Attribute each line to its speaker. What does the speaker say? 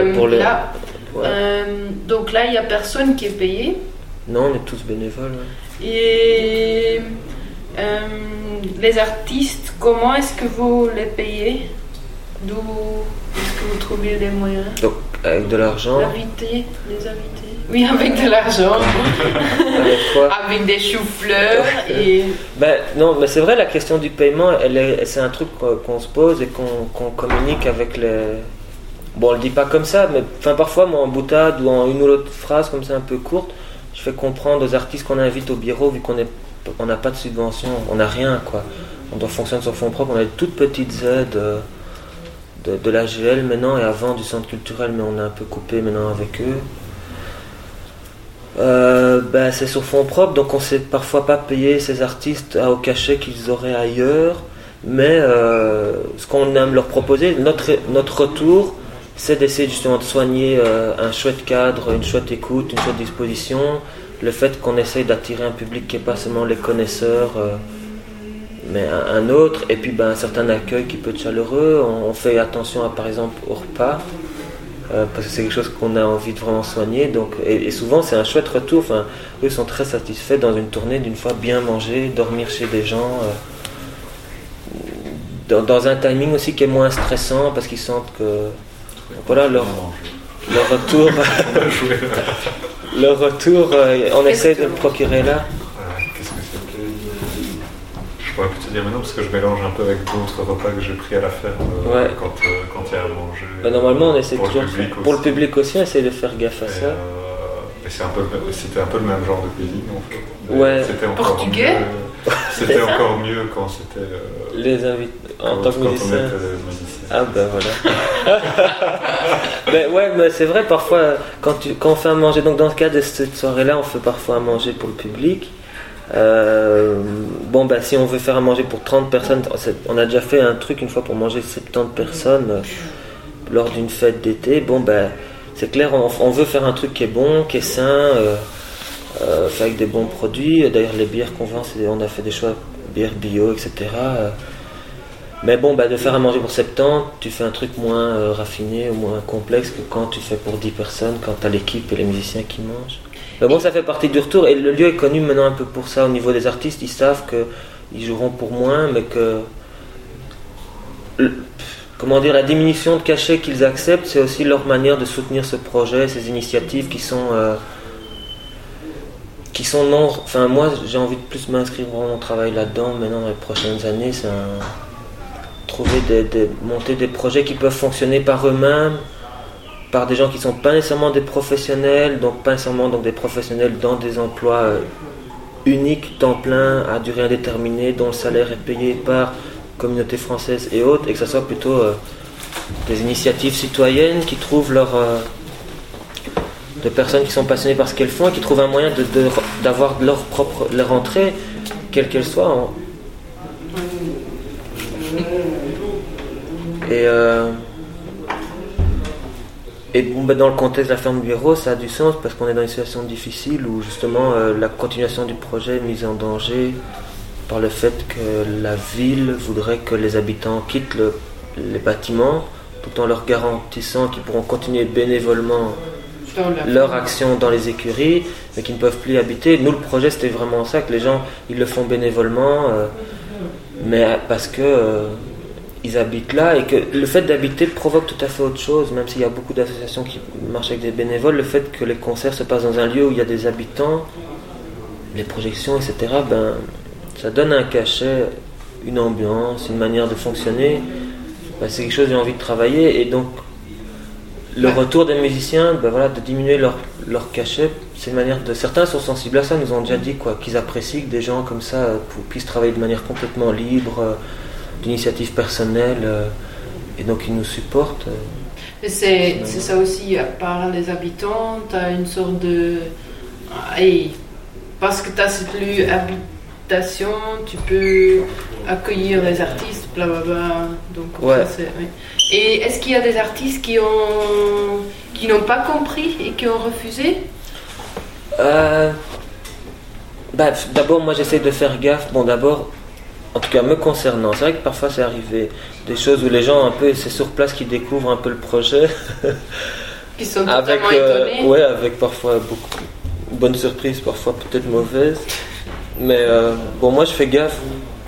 Speaker 1: pour le...
Speaker 2: Là,
Speaker 1: Ouais.
Speaker 2: donc là, il n'y a personne qui est payé.
Speaker 1: Non, on est tous bénévoles. Ouais.
Speaker 2: Et les artistes, comment est-ce que vous les payez? D'où est-ce que vous trouvez les moyens?
Speaker 1: Donc, avec de l'argent.
Speaker 2: Les invités. Oui, avec de l'argent.
Speaker 1: Avec quoi?
Speaker 2: Avec des choux-fleurs et...
Speaker 1: Non, mais c'est vrai, la question du paiement, c'est un truc qu'on se pose et qu'on communique avec les... Bon, on le dit pas comme ça, mais parfois, moi, en boutade ou en une ou l'autre phrase comme ça un peu courte, je fais comprendre aux artistes qu'on invite au bureau, vu qu'on n'a pas de subvention, on n'a rien, quoi. On doit fonctionner sur fonds propres, on a des toutes petites aides de l'AGL maintenant et avant du centre culturel, mais on a un peu coupé maintenant avec eux. C'est sur fonds propres, donc on ne sait parfois pas payer ces artistes au cachet qu'ils auraient ailleurs, mais ce qu'on aime leur proposer, notre retour, c'est d'essayer justement de soigner un chouette cadre, une chouette écoute, une chouette disposition, le fait qu'on essaye d'attirer un public qui n'est pas seulement les connaisseurs, mais un autre, et puis un certain accueil qui peut être chaleureux. On fait attention par exemple au repas, parce que c'est quelque chose qu'on a envie de vraiment soigner, donc, et souvent c'est un chouette retour. Eux sont très satisfaits dans une tournée d'une fois bien manger, dormir chez des gens, dans un timing aussi qui est moins stressant, parce qu'ils sentent que voilà leur retour on essaie de le procurer là.
Speaker 3: Qu'est-ce que c'était? Je pourrais plus te dire maintenant parce que je mélange un peu avec d'autres repas que j'ai pris à la ferme quand il y a à manger.
Speaker 1: Normalement on essaie
Speaker 3: pour
Speaker 1: toujours pour le public aussi, on essaie de faire gaffe à ça.
Speaker 3: Et c'était un peu le même genre de cuisine en fait.
Speaker 1: Ouais.
Speaker 3: C'était encore
Speaker 2: portugais.
Speaker 3: C'était encore mieux quand c'était
Speaker 1: les invités en tant que musicien. Ah voilà. Mais c'est vrai, parfois quand on fait à manger, donc dans le cas de cette soirée-là, on fait parfois à manger pour le public. Si on veut faire à manger pour 30 personnes, on a déjà fait un truc une fois pour manger 70 personnes lors d'une fête d'été. C'est clair, on veut faire un truc qui est bon, qui est sain, fait avec des bons produits. D'ailleurs, les bières qu'on vend, on a fait des choix bières bio, etc. Mais de faire à manger pour 70, tu fais un truc moins raffiné ou moins complexe que quand tu fais pour 10 personnes, quand tu as l'équipe et les musiciens qui mangent. Mais ça fait partie du retour, et le lieu est connu maintenant un peu pour ça. Au niveau des artistes, ils savent qu'ils joueront pour moins, mais que la diminution de cachet qu'ils acceptent, c'est aussi leur manière de soutenir ce projet, ces initiatives qui sont non... moi, j'ai envie de plus m'inscrire dans mon travail là-dedans maintenant dans les prochaines années. C'est trouver monter des projets qui peuvent fonctionner par eux-mêmes, par des gens qui ne sont pas nécessairement des professionnels, donc pas nécessairement des professionnels dans des emplois uniques, temps plein, à durée indéterminée, dont le salaire est payé par communauté française et autres, et que ce soit plutôt des initiatives citoyennes qui trouvent de personnes qui sont passionnées par ce qu'elles font et qui trouvent un moyen d'avoir leur entrée, quelle qu'elle soit. Dans le contexte de la ferme du Bureau, ça a du sens parce qu'on est dans une situation difficile où justement la continuation du projet est mise en danger par le fait que la ville voudrait que les habitants quittent les bâtiments tout en leur garantissant qu'ils pourront continuer bénévolement leur action dans les écuries, mais qu'ils ne peuvent plus y habiter. Nous, le projet, c'était vraiment ça, que les gens, ils le font bénévolement, mais parce que ils habitent là, et que le fait d'habiter provoque tout à fait autre chose, même s'il y a beaucoup d'associations qui marchent avec des bénévoles. Le fait que les concerts se passent dans un lieu où il y a des habitants, les projections, etc., ça donne un cachet, une ambiance, une manière de fonctionner. C'est quelque chose que j'ai envie de travailler, et donc le retour des musiciens, de diminuer leur cachet, c'est une manière de... Certains sont sensibles à ça, nous ont déjà dit qu'ils apprécient que des gens comme ça puissent travailler de manière complètement libre, d'initiative personnelle, et donc ils nous supportent.
Speaker 2: Mais c'est ça aussi, à part les habitants, tu as une sorte de... parce que tu as cette lieu habitation, tu peux accueillir les artistes, blablabla. Donc,
Speaker 1: ouais.
Speaker 2: Et est-ce qu'il y a des artistes qui n'ont pas compris et qui ont refusé?
Speaker 1: D'abord, moi j'essaie de faire gaffe. D'abord, en tout cas me concernant, c'est vrai que parfois c'est arrivé des choses où les gens c'est sur place qui découvrent un peu le projet.
Speaker 2: Qui sont totalement étonnés.
Speaker 1: Ouais, avec parfois beaucoup bonnes surprises, parfois peut-être mauvaises. Mais bon, moi je fais gaffe